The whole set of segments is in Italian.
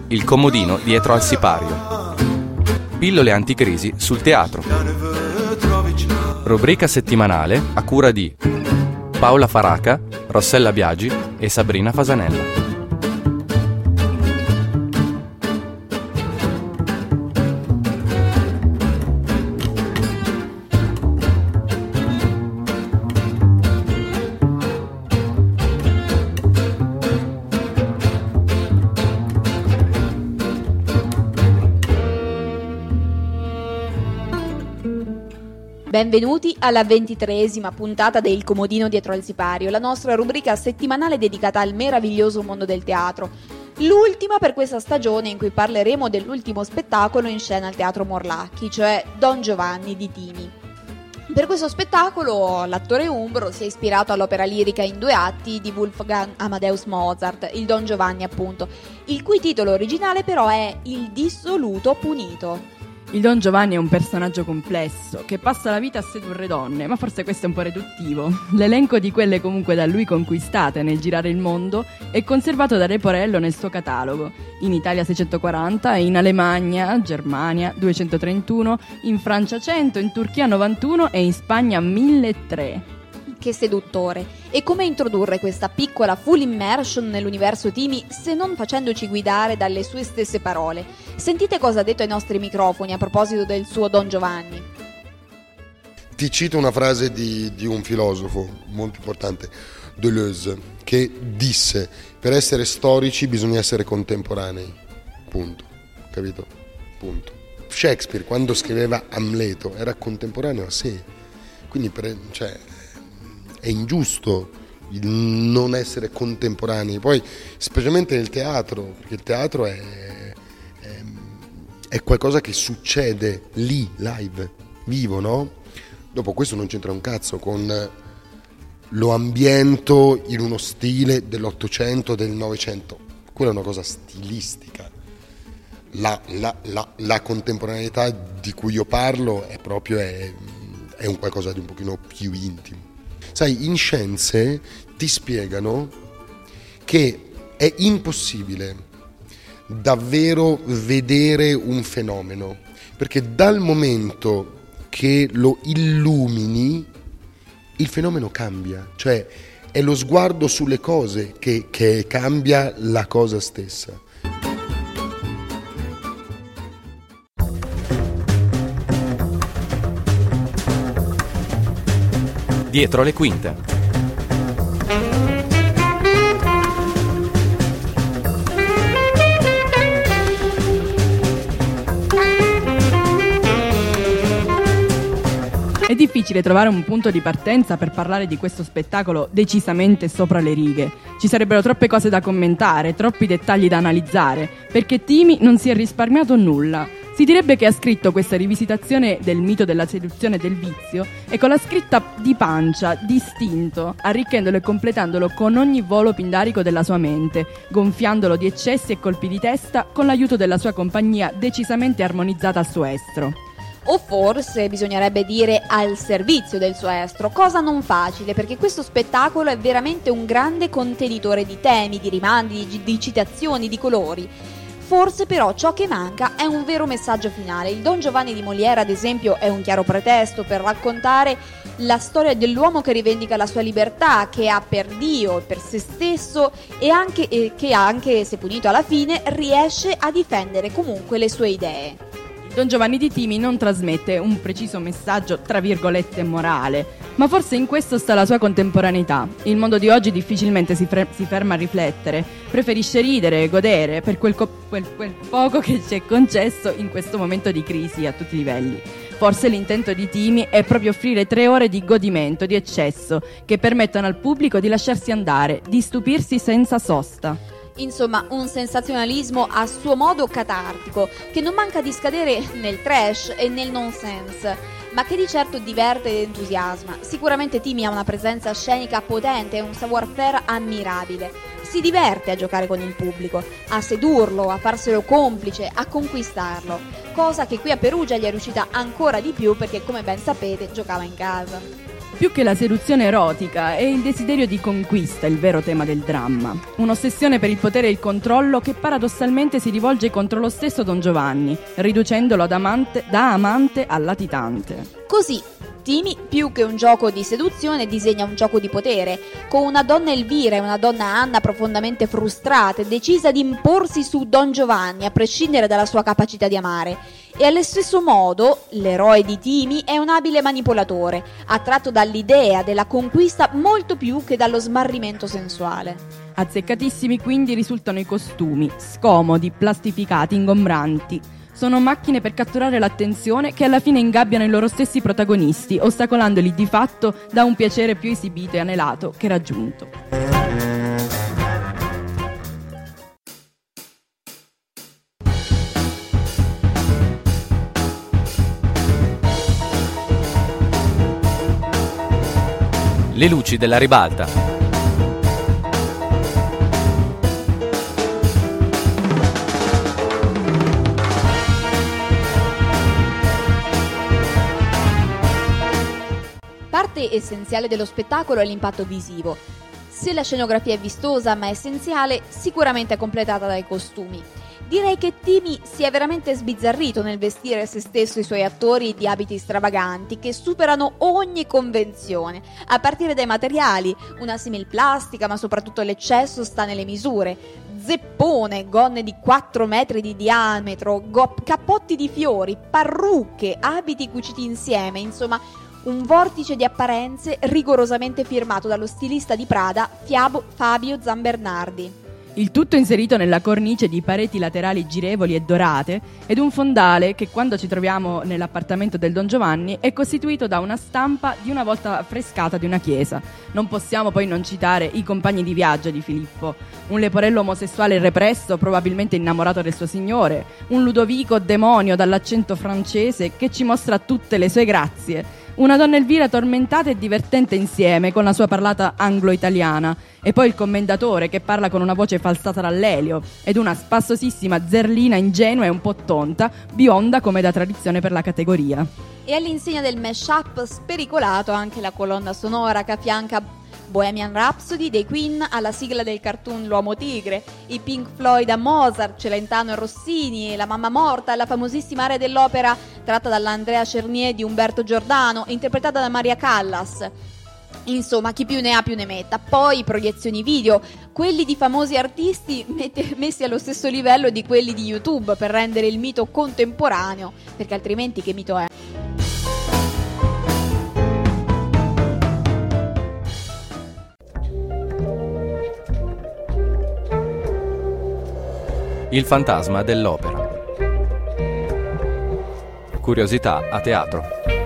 Il comodino dietro al sipario. Pillole anticrisi sul teatro. Rubrica settimanale a cura di Paola Faraca, Rossella Biagi e Sabrina Fasanella. Benvenuti alla 23esima puntata del Comodino dietro al sipario, la nostra rubrica settimanale dedicata al meraviglioso mondo del teatro. L'ultima per questa stagione in cui parleremo dell'ultimo spettacolo in scena al Teatro Morlacchi, cioè Don Giovanni di Timi. Per questo spettacolo l'attore umbro si è ispirato all'opera lirica in 2 atti di Wolfgang Amadeus Mozart, il Don Giovanni appunto, il cui titolo originale però è Il dissoluto punito. Il Don Giovanni è un personaggio complesso che passa la vita a sedurre donne, ma forse questo è un po' riduttivo. L'elenco di quelle comunque da lui conquistate nel girare il mondo è conservato da Leporello nel suo catalogo. In Italia 640, in Alemagna, Germania 231, in Francia 100, in Turchia 91 e in Spagna 1003. Che seduttore! E come introdurre questa piccola full immersion nell'universo Timi se non facendoci guidare dalle sue stesse parole? Sentite cosa ha detto ai nostri microfoni a proposito del suo Don Giovanni. Ti cito una frase di un filosofo molto importante, Deleuze, che disse: per essere storici bisogna essere contemporanei. Punto. Capito? Punto. Shakespeare, quando scriveva Amleto, era contemporaneo a sé. Quindi è ingiusto il non essere contemporanei, poi specialmente nel teatro, perché il teatro è qualcosa che succede lì, live, vivo, no? Dopo questo non c'entra un cazzo con lo ambiento in uno stile dell'Ottocento, del Novecento, quella è una cosa stilistica. La contemporaneità di cui io parlo è proprio è un qualcosa di un pochino più intimo. Sai, in scienze ti spiegano che è impossibile davvero vedere un fenomeno, perché dal momento che lo illumini il fenomeno cambia, cioè è lo sguardo sulle cose che cambia la cosa stessa. Dietro le quinte. È difficile trovare un punto di partenza per parlare di questo spettacolo decisamente sopra le righe. Ci sarebbero troppe cose da commentare, troppi dettagli da analizzare, perché Timi non si è risparmiato nulla. Si direbbe che ha scritto questa rivisitazione del mito della seduzione e del vizio e con la scritta di pancia, distinto, arricchendolo e completandolo con ogni volo pindarico della sua mente, gonfiandolo di eccessi e colpi di testa con l'aiuto della sua compagnia decisamente armonizzata al suo estro. O forse bisognerebbe dire al servizio del suo estro, cosa non facile, perché questo spettacolo è veramente un grande contenitore di temi, di rimandi, di citazioni, di colori. Forse però ciò che manca è un vero messaggio finale. Il Don Giovanni di Molière, ad esempio, è un chiaro pretesto per raccontare la storia dell'uomo che rivendica la sua libertà, che ha per Dio, per se stesso e che anche se punito alla fine riesce a difendere comunque le sue idee. Don Giovanni di Timi non trasmette un preciso messaggio, tra virgolette, morale, ma forse in questo sta la sua contemporaneità. Il mondo di oggi difficilmente si ferma a riflettere, preferisce ridere, godere per quel poco che ci è concesso in questo momento di crisi a tutti i livelli. Forse l'intento di Timi è proprio offrire 3 ore di godimento, di eccesso, che permettano al pubblico di lasciarsi andare, di stupirsi senza sosta. Insomma, un sensazionalismo a suo modo catartico, che non manca di scadere nel trash e nel nonsense, ma che di certo diverte ed entusiasma. Sicuramente Timi ha una presenza scenica potente e un savoir-faire ammirabile. Si diverte a giocare con il pubblico, a sedurlo, a farselo complice, a conquistarlo, cosa che qui a Perugia gli è riuscita ancora di più perché, come ben sapete, giocava in casa. Più che la seduzione erotica è il desiderio di conquista il vero tema del dramma. Un'ossessione per il potere e il controllo che paradossalmente si rivolge contro lo stesso Don Giovanni, riducendolo da amante a latitante. Così, Timi, più che un gioco di seduzione, disegna un gioco di potere, con una donna Elvira e una donna Anna profondamente frustrate, decisa di imporsi su Don Giovanni, a prescindere dalla sua capacità di amare. E allo stesso modo, l'eroe di Timi è un abile manipolatore, attratto dall'idea della conquista molto più che dallo smarrimento sensuale. Azzeccatissimi quindi risultano i costumi, scomodi, plastificati, ingombranti. Sono macchine per catturare l'attenzione che alla fine ingabbiano i loro stessi protagonisti, ostacolandoli di fatto da un piacere più esibito e anelato che raggiunto. Le luci della ribalta. Parte essenziale dello spettacolo è l'impatto visivo. Se la scenografia è vistosa ma essenziale, sicuramente è completata dai costumi. Direi che Timi si è veramente sbizzarrito nel vestire se stesso e i suoi attori di abiti stravaganti che superano ogni convenzione, a partire dai materiali, una similplastica, ma soprattutto l'eccesso sta nelle misure. Zeppone, gonne di 4 metri di diametro, cappotti di fiori, parrucche, abiti cuciti insieme, insomma un vortice di apparenze rigorosamente firmato dallo stilista di Prada Fabio Zanbernardi. Il tutto inserito nella cornice di pareti laterali girevoli e dorate ed un fondale che, quando ci troviamo nell'appartamento del Don Giovanni, è costituito da una stampa di una volta affrescata di una chiesa. Non possiamo poi non citare i compagni di viaggio di Filippo, un leporello omosessuale represso, probabilmente innamorato del suo signore, un Ludovico demonio dall'accento francese che ci mostra tutte le sue grazie, una donna Elvira tormentata e divertente insieme con la sua parlata anglo-italiana, e poi il commendatore che parla con una voce falsata dall'elio, ed una spassosissima Zerlina ingenua e un po' tonta, bionda come da tradizione per la categoria. E all'insegna del mashup spericolato anche la colonna sonora che affianca Bohemian Rhapsody dei Queen alla sigla del cartoon L'Uomo Tigre, i Pink Floyd a Mozart, Celentano e Rossini, la Mamma Morta, la famosissima aria dell'opera tratta dall'Andrea Cernier di Umberto Giordano, interpretata da Maria Callas. Insomma, chi più ne ha più ne metta. Poi proiezioni video, quelli di famosi artisti messi allo stesso livello di quelli di YouTube per rendere il mito contemporaneo, perché altrimenti che mito è? Il fantasma dell'opera. Curiosità a teatro.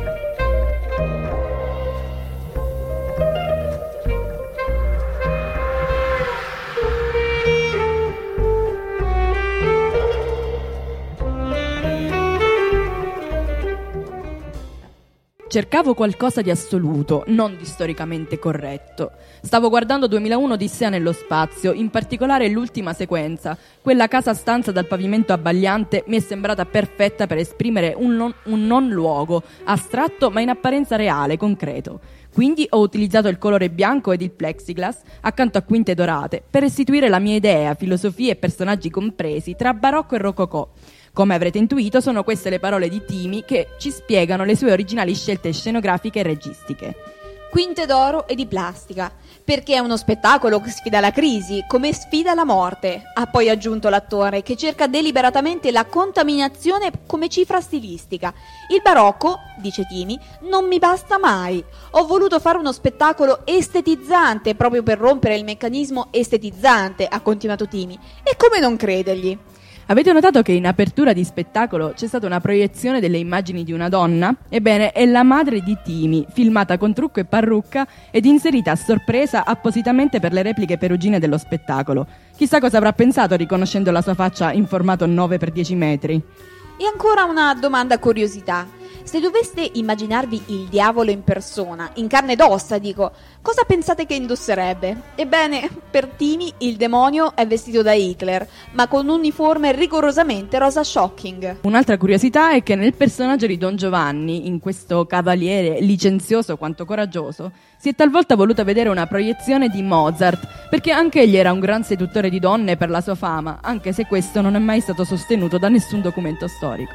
Cercavo qualcosa di assoluto, non di storicamente corretto. Stavo guardando 2001 Odissea nello spazio, in particolare l'ultima sequenza. Quella casa stanza dal pavimento abbagliante mi è sembrata perfetta per esprimere un non luogo, astratto ma in apparenza reale, concreto. Quindi ho utilizzato il colore bianco ed il plexiglass accanto a quinte dorate per restituire la mia idea, filosofia e personaggi compresi tra barocco e rococò. Come avrete intuito, sono queste le parole di Timi che ci spiegano le sue originali scelte scenografiche e registiche. Quinte d'oro e di plastica, perché è uno spettacolo che sfida la crisi, come sfida la morte, ha poi aggiunto l'attore, che cerca deliberatamente la contaminazione come cifra stilistica. Il barocco, dice Timi, non mi basta mai. Ho voluto fare uno spettacolo estetizzante proprio per rompere il meccanismo estetizzante, ha continuato Timi. E come non credergli? Avete notato che in apertura di spettacolo c'è stata una proiezione delle immagini di una donna? Ebbene, è la madre di Timi, filmata con trucco e parrucca ed inserita a sorpresa appositamente per le repliche perugine dello spettacolo. Chissà cosa avrà pensato riconoscendo la sua faccia in formato 9x10 metri. E ancora una domanda curiosità. Se doveste immaginarvi il diavolo in persona, in carne ed ossa, dico, cosa pensate che indosserebbe? Ebbene, per Timi il demonio è vestito da Hitler, ma con un uniforme rigorosamente rosa shocking. Un'altra curiosità è che nel personaggio di Don Giovanni, in questo cavaliere licenzioso quanto coraggioso, si è talvolta voluta vedere una proiezione di Mozart, perché anche egli era un gran seduttore di donne per la sua fama, anche se questo non è mai stato sostenuto da nessun documento storico.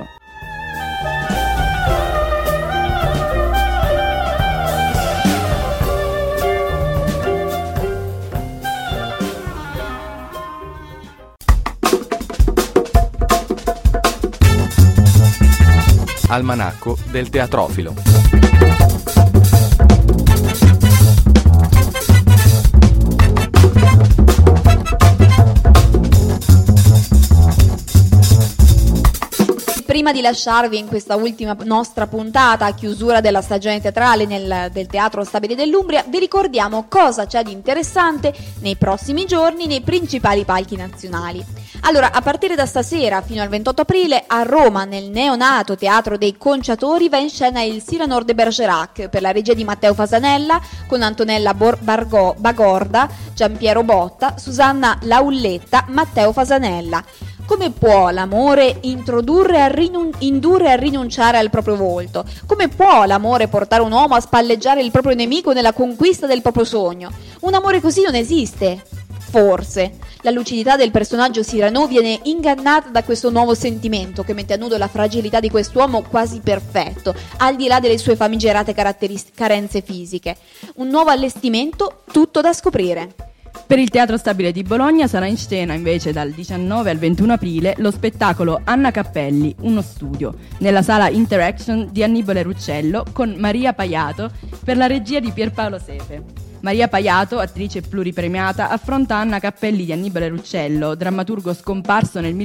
Almanacco del teatrofilo. Prima di lasciarvi in questa ultima nostra puntata a chiusura della stagione teatrale del Teatro Stabile dell'Umbria, vi ricordiamo cosa c'è di interessante nei prossimi giorni nei principali palchi nazionali. Allora, a partire da stasera fino al 28 aprile a Roma, nel neonato Teatro dei Conciatori, va in scena il Cyrano de Bergerac per la regia di Matteo Fasanella, con Antonella Bagorda, Giampiero Botta, Susanna Laulletta, Matteo Fasanella. Come può l'amore indurre a rinunciare al proprio volto? Come può l'amore portare un uomo a spalleggiare il proprio nemico nella conquista del proprio sogno? Un amore così non esiste. Forse. La lucidità del personaggio Cyrano viene ingannata da questo nuovo sentimento che mette a nudo la fragilità di quest'uomo quasi perfetto, al di là delle sue famigerate carenze fisiche. Un nuovo allestimento, tutto da scoprire. Per il Teatro Stabile di Bologna sarà in scena invece dal 19 al 21 aprile lo spettacolo Anna Cappelli, uno studio, nella sala Interaction di Annibale Ruccello con Maria Paiato per la regia di Pierpaolo Sepe. Maria Paiato, attrice pluripremiata, affronta Anna Cappelli di Annibale Ruccello, drammaturgo scomparso nel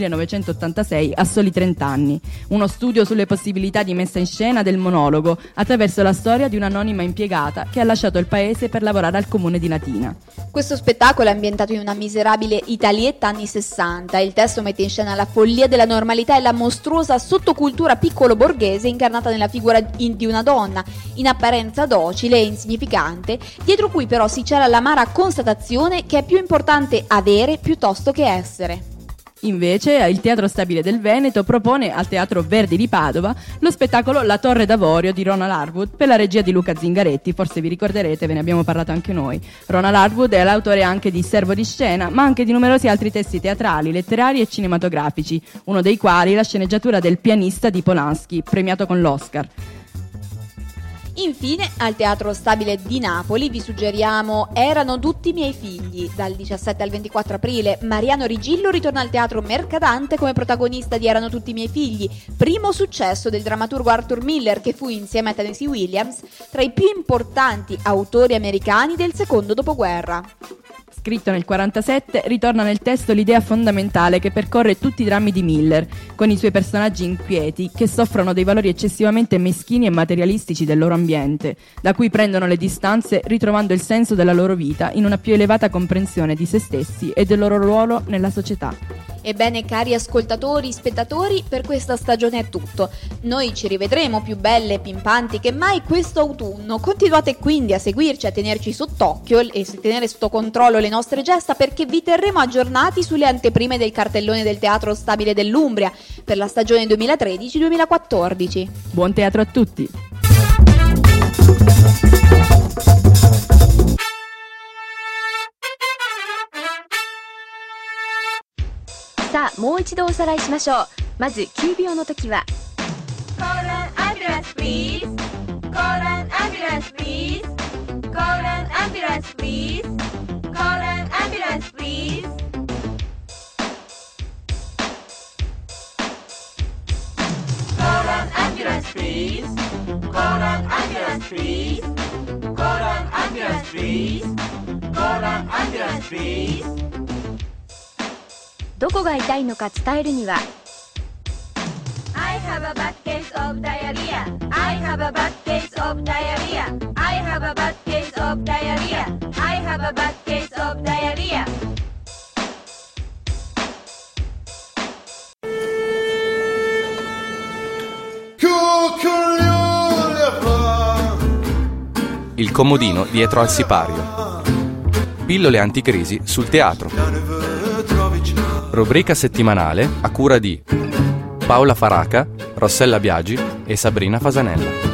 1986 a soli 30 anni. Uno studio sulle possibilità di messa in scena del monologo attraverso la storia di un'anonima impiegata che ha lasciato il paese per lavorare al comune di Latina. Questo spettacolo è ambientato in una miserabile Italietta anni 60. Il testo mette in scena la follia della normalità e la mostruosa sottocultura piccolo borghese incarnata nella figura di una donna, in apparenza docile e insignificante, dietro cui però si cela l'amara constatazione che è più importante avere piuttosto che essere. Invece il Teatro Stabile del Veneto propone al Teatro Verdi di Padova lo spettacolo La Torre d'Avorio di Ronald Harwood per la regia di Luca Zingaretti. Forse vi ricorderete, ve ne abbiamo parlato anche noi. Ronald Harwood è l'autore anche di Servo di scena, ma anche di numerosi altri testi teatrali, letterari e cinematografici, uno dei quali la sceneggiatura del Pianista di Polanski, premiato con l'Oscar. Infine, al Teatro Stabile di Napoli vi suggeriamo Erano tutti miei figli. Dal 17 al 24 aprile Mariano Rigillo ritorna al Teatro Mercadante come protagonista di Erano tutti miei figli, primo successo del drammaturgo Arthur Miller, che fu insieme a Tennessee Williams tra i più importanti autori americani del secondo dopoguerra. Scritto nel 1947, ritorna nel testo l'idea fondamentale che percorre tutti i drammi di Miller, con i suoi personaggi inquieti che soffrono dei valori eccessivamente meschini e materialistici del loro ambiente, da cui prendono le distanze ritrovando il senso della loro vita in una più elevata comprensione di se stessi e del loro ruolo nella società. Ebbene, cari ascoltatori, spettatori, per questa stagione è tutto. Noi ci rivedremo più belle e pimpanti che mai questo autunno. Continuate quindi a seguirci, a tenerci sott'occhio e a tenere sotto controllo le nostre gesta, perché vi terremo aggiornati sulle anteprime del cartellone del Teatro Stabile dell'Umbria per la stagione 2013-2014. Buon teatro a tutti! さあもう一度おさらいしましょう。まず急病の時は Call an ambulance please Call an ambulance please Call an ambulance please Call an ambulance please Call an ambulance please Call an ambulance please Call an ambulance please Call an ambulance please どこが痛いのか伝えるには I have a bad case of diarrhea I have a bad case of diarrhea I have a bad case of diarrhea I have a bad case of diarrhea Cucurione Il comodino dietro al sipario. Pillole anticrisi sul teatro. Rubrica settimanale a cura di Paola Faraca, Rossella Biagi e Sabrina Fasanella.